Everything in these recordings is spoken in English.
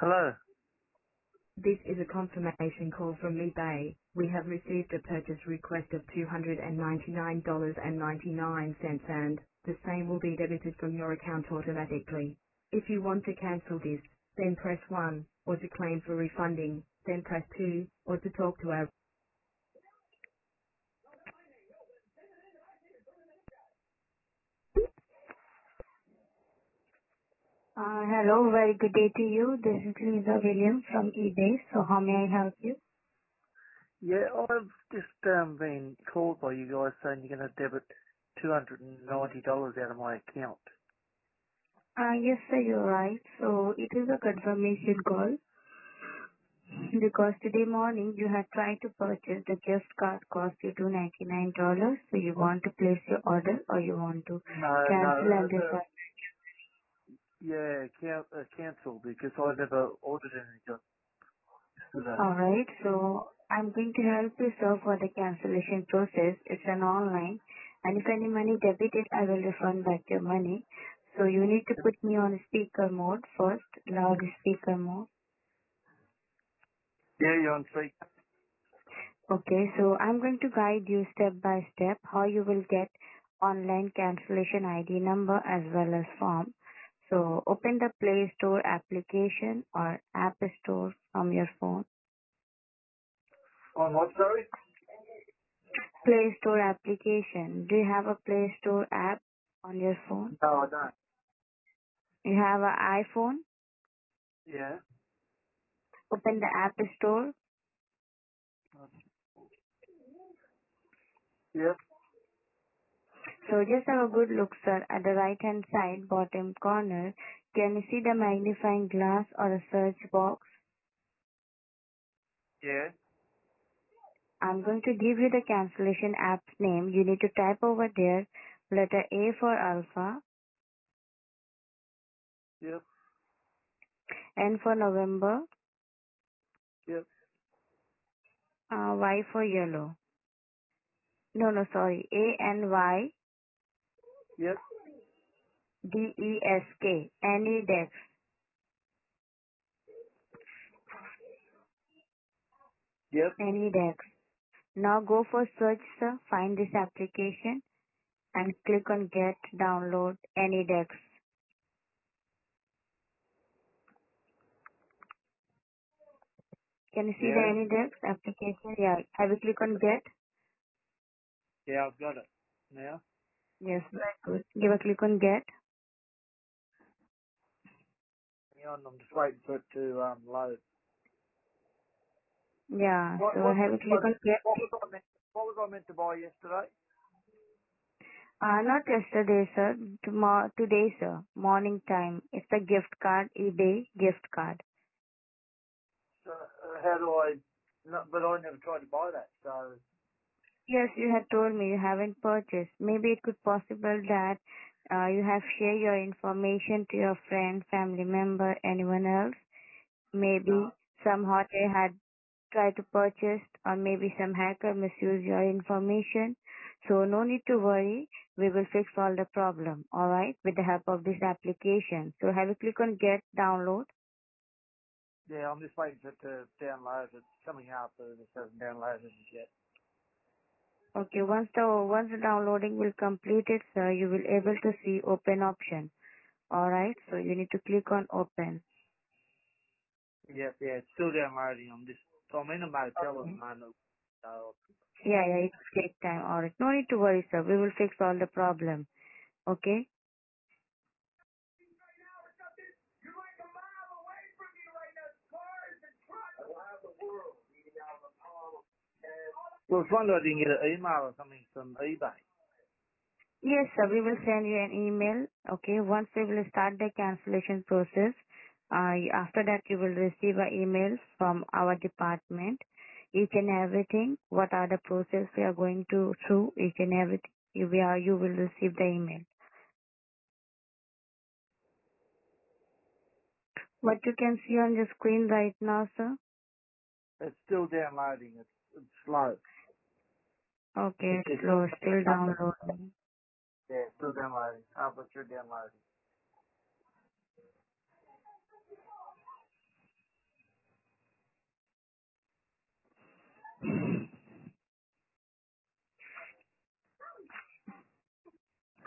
Hello. This is a confirmation call from eBay. We have received a purchase request of $299.99 and the same will be debited from your account automatically. If you want to cancel this, then press 1, or to claim for refunding, then press 2, or to talk to our Hello, very good day to you. This is Lisa Williams from eBay. So how may I help you? Yeah, I've just been called by you guys saying you're going to debit $290 out of my account. Yes, sir, you're right. So it is a confirmation call because today morning you had tried to purchase the gift card cost you $299. So you want to place your order or you want to cancel and refund? Cancel because I never ordered anything today. Alright, so I'm going to help you, sir, for the cancellation process. It's an online, and if any money debited, I will refund back your money. So you need to put me on speaker mode first, loud speaker mode. Yeah, you're on speak. Okay, so I'm going to guide you step by step how you will get online cancellation ID number as well as form. So open the Play Store application or App Store from your phone. On what, sorry? Play Store application. Do you have a Play Store app on your phone? No, I don't. You have an iPhone? Yeah. Open the App Store. Yep. So just have a good look, sir. At the right hand side, bottom corner, can you see the magnifying glass or a search box? Yeah. I'm going to give you the cancellation app's name. You need to type over there letter A for Alpha, Yep. N for November, Yep. Y for yellow. No, sorry. Yep. ANYDESK. AnyDesk. Yep. AnyDesk. Now go for search, sir. Find this application and click on get download AnyDesk. Can you see the Yeah. AnyDesk application? Yeah. Have you click on get? Yeah, I've got it. Now? Yes, very good. Give a click on get. Hang on, I'm just waiting for it to load. Yeah. What, So what, have you what, click on get? what was I meant to buy yesterday? Not yesterday, sir. Tomorrow, today, sir. Morning time. It's a gift card, eBay gift card. So, how do I? No, but I never tried to buy that. So Yes, you had told me you haven't purchased. Maybe it could possible that you have shared your information to your friend, family member, anyone else. Maybe no. somehow they had tried to purchase or maybe some hacker misused your information. So no need to worry. We will fix all the problem. Alright. With the help of this application. So have you click on get download. Yeah, I'm just waiting for it to download. It's coming up, but it hasn't downloaded yet. Okay. Once the downloading will complete it, sir, you will able to see open option. Alright. So you need to click on open. Yep, yeah, it's still downloading. I'm in a motel at the Okay. moment. So Yeah, it will take time. Alright. No need to worry, sir. We will fix all the problem. Okay. well, it's wonder I didn't get an email or something from eBay. Yes, sir. We will send you an email. Okay. Once we will start the cancellation process, after that you will receive an email from our department. Each and everything, what are the process we are going to through, each and everything, you will receive the email. What you can see on the screen right now, sir? It's still downloading. It's slow. Okay, it's It's slow, still downloading. yeah, it's still downloading. Oh, but you're downloading.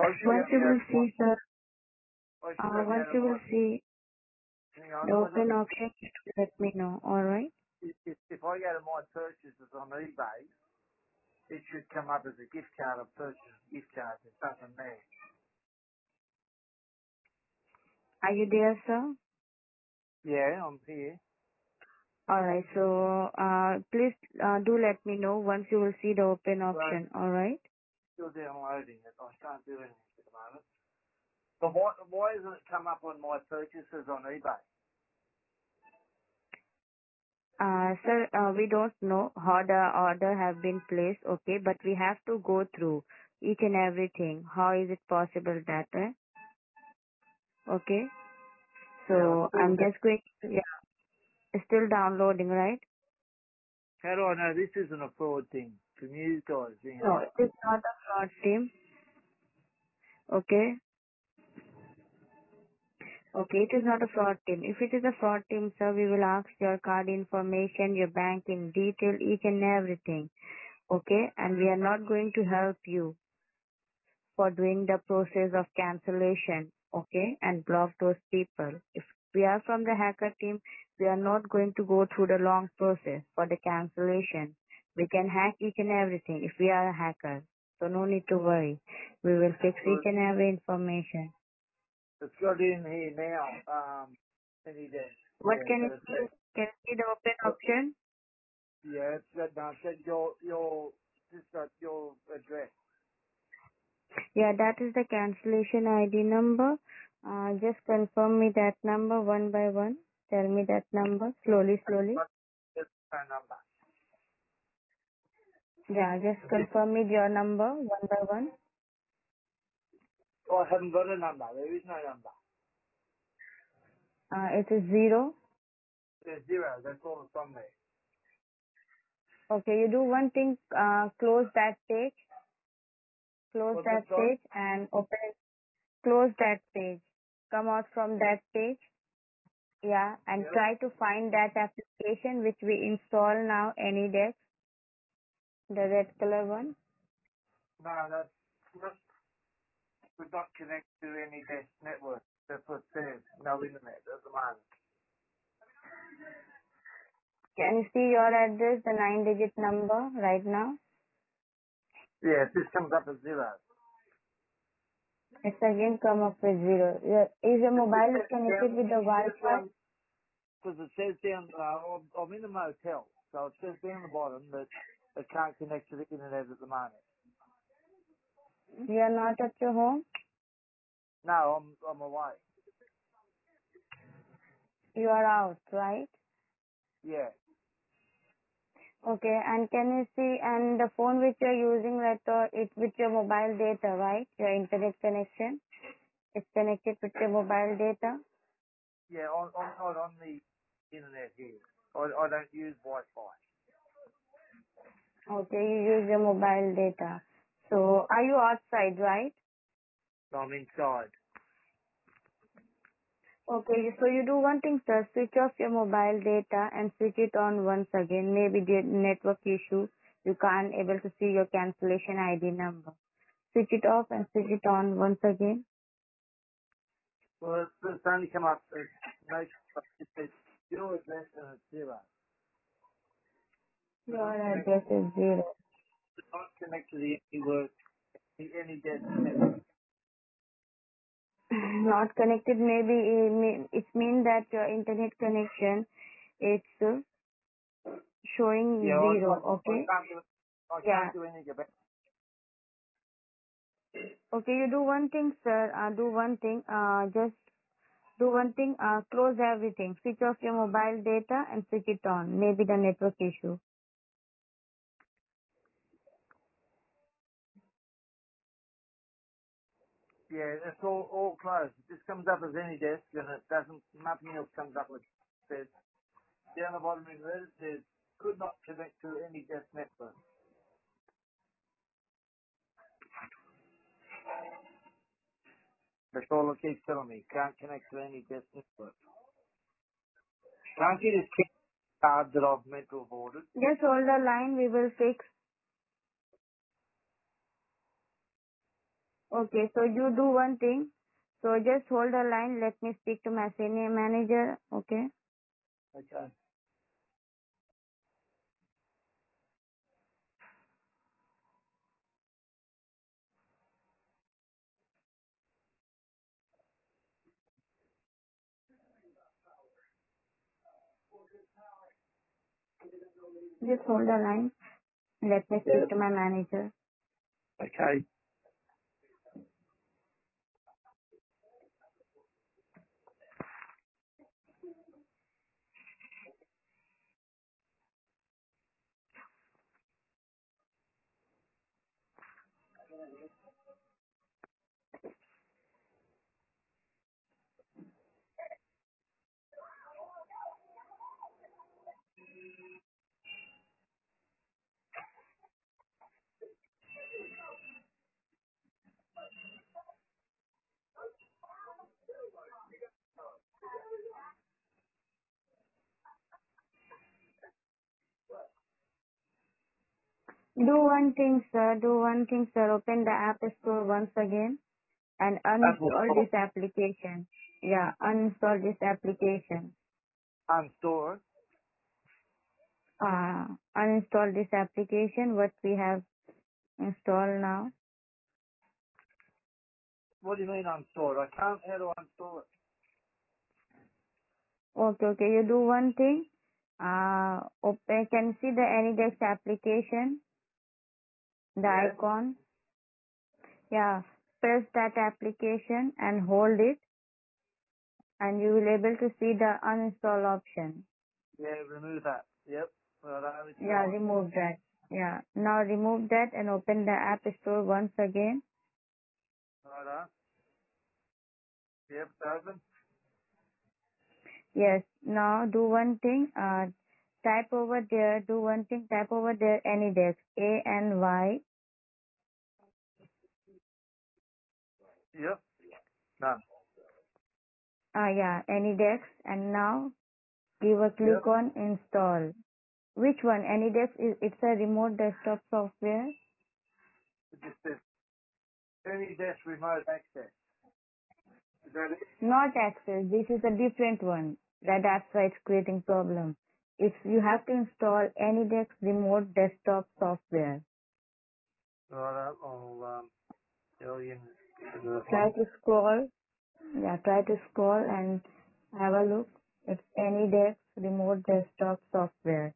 Once you will see, sir, I should have once had you my, will see hang on, the open option, let me know. All right? if I go to my purchases on eBay, it should come up as a gift card of purchase, gift card. There's nothing there. Are you there, sir? Yeah, I'm here. All right. So, please do let me know once you will see the open option. All right? Still downloading it. I can't do anything at the moment. But why doesn't it come up on my purchases on eBay? Sir, we don't know how the order have been placed, okay, but we have to go through each and everything. How is it possible that, okay? So, I'm just going, yeah, it's still downloading, right? How do I know this isn't a fraud thing from you guys? No, it is not a fraud team, okay? Okay, it is not a fraud team. If it is a fraud team, sir, we will ask your card information, your banking detail, each and everything, okay? And we are not going to help you for doing the process of cancellation, okay, and block those people. If we are from the hacker team, we are not going to go through the long process for the cancellation. We can hack each and everything if we are a hacker. So no need to worry. We will fix each and every information. It's got in here now. Any day. What Yeah, can so you it's see? Can you see the open option? yeah, it's got no, it's got just got your address. Yeah, that is the cancellation ID number. Just confirm me that number one by one. Tell me that number slowly, slowly. That's the phone number. Yeah, just confirm me your number one by one. Oh, I haven't got a number. There is no number. It is 0. There's zero. That's all that's on there. Okay, you do one thing, close that page, What's that, sorry? and close that page. Come out from that page, yeah, and Yeah. try to find that application which we install now, AnyDesk, the red color one. No, that's not, we're not connected to any desk network. That's what it says. No internet at the moment. Can you see your address, the 9-digit number right now? Yeah, this comes up as zero. It's again come up with 0. Is your mobile connected with the Wi-Fi? Because it says down, I'm in a motel, so it says down the bottom that it can't connect to the internet at the moment. You are not at your home? No, I'm away. You are out, right? Yeah. Okay, and can you see, and the phone which you're using, like, it's with your mobile data, right? Your internet connection, it's connected with your mobile data. Yeah, I'm not on the internet here. I don't use Wi-Fi. Okay, you use your mobile data. So, are you outside, right? I'm inside. Okay, so you do one thing, sir, switch off your mobile data and switch it on once again. Maybe the network issue, you can't able to see your cancellation ID number. Switch it off and switch it on once again. Well, it's only come up as it says your address and it's zero. Your address is 0. It's not connected to the network, any desk network. Not connected, maybe it means that your internet connection it's showing Yeah, 0. I Okay, can't do it. I yeah, can't do anything about it. okay, you do one thing, sir. Do one thing, just do one thing, close everything, switch off your mobile data and switch it on. Maybe the network issue. Yeah, it's all closed. It just comes up as any desk and it doesn't, nothing else comes up with it says, down the bottom in red it says, could not connect to any desk network. That's all it keeps telling me. Can't connect to any desk network. Can't you just keep the card that I've meant to have ordered? Just hold the line, we will fix. Okay, so you do one thing. So just hold the line. Let me speak to my senior manager. Okay. Okay. Just hold the line. Let me Yeah. speak to my manager. Okay. Do one thing, sir. Do one thing, sir. Open the App Store once again and Apple uninstall Store. this application. Yeah, uninstall this application. Unstore. Uninstall this application. What we have installed now. What do you mean unstore? I can't. How do I install it? Okay, okay. You do one thing. Open. Can you see the AnyDesk application? The Yeah. icon. Yeah. Press that application and hold it, and you will able to see the uninstall option. Yeah. Remove that. Yep. Right. It's Yeah, gone. remove that. Yeah. Now remove that and open the App Store once again. Right. Yep. It's open. Yes. Now do one thing. Type over there. Do one thing. Type over there. AnyDesk. ANY. Yep. Done. Yeah. AnyDesk. And now give a click Yep. on install. Which one? AnyDesk is it's a remote desktop software. It just says any desk remote access. Is that it? Not Access. This is a different one. That's why it's creating problem. If you have to install AnyDesk remote desktop software. Right. I'll billion. Try to scroll. Yeah, try to scroll and have a look. It's AnyDesk remote desktop software.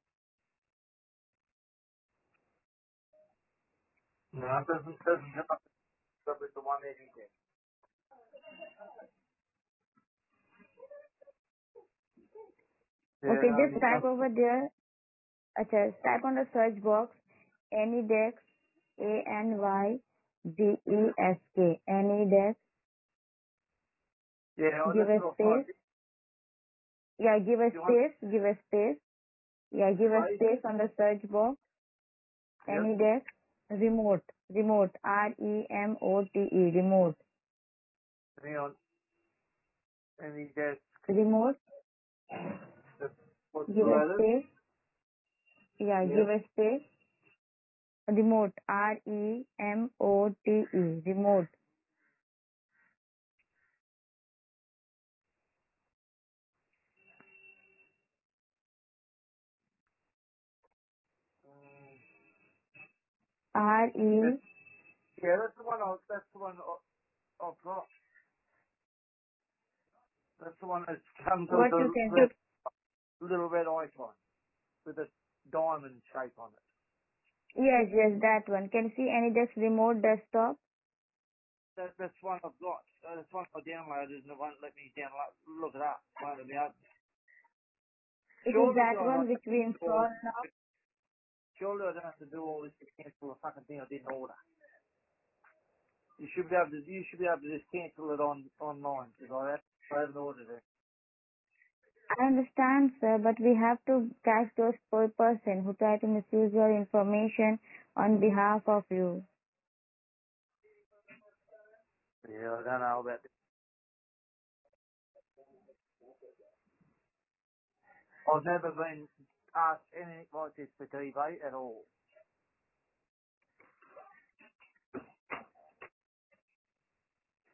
No, it doesn't come up with the one any desk. Yeah. Okay, No. just type over there. Okay, type on the search box AnyDesk ANYDESK AnyDesk. Yeah. Oh, Give that's a what I space. thought. Yeah, give a You want space. Give a space. Yeah, give a space? space on the search box. Yep. AnyDesk remote. Remote. REMOTE. Remote. Hang on. Any desk. Remote. That's what's Give a loaded. space. Yeah, give Yep. a space. Remote. REMOTE. Remote. Mm, RE. that's, yeah, that's the one. That's the one I've got. That's the one that comes with What you the can. little red icon with a diamond shape on it. Yes, yes, that one. Can you see AnyDesk remote desktop? That's one I've got. That's one I downloaded and it won't let me download. Look it up. Won't let me open. It is Surely, that God, one which we install now. surely I don't have to do all this to cancel a fucking thing I didn't order. You should be able to. You should be able to just cancel it online because I haven't ordered it. I understand, sir, but we have to catch those poor person who try to misuse your information on behalf of you. Yeah, I don't know about this. I've never been asked anything like this for eBay at all.